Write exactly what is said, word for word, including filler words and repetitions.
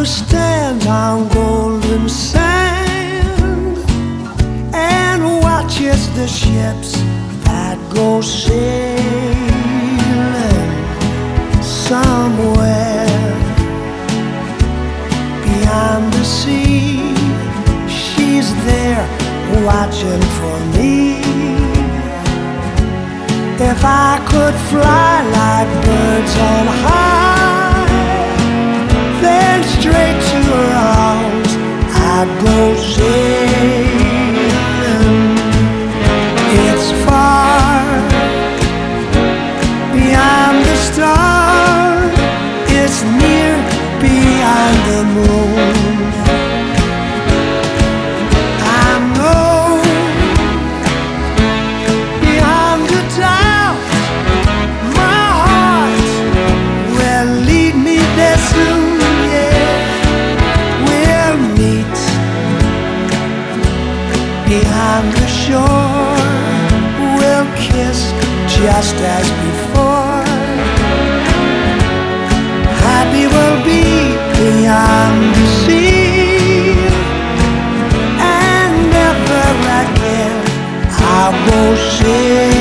stand on golden sand and watches the ships that go sailing somewhere beyond the sea. She's there watching for me. If I could fly like birds on high, then straight to her arms I'd go sailing. It's far beyond the stars, it's near beyond the moon. I know beyond the doubt my heart will lead me there soon. Beyond the shore, we'll kiss just as before. Happy we'll be beyond the sea, and never again I'll go sailing.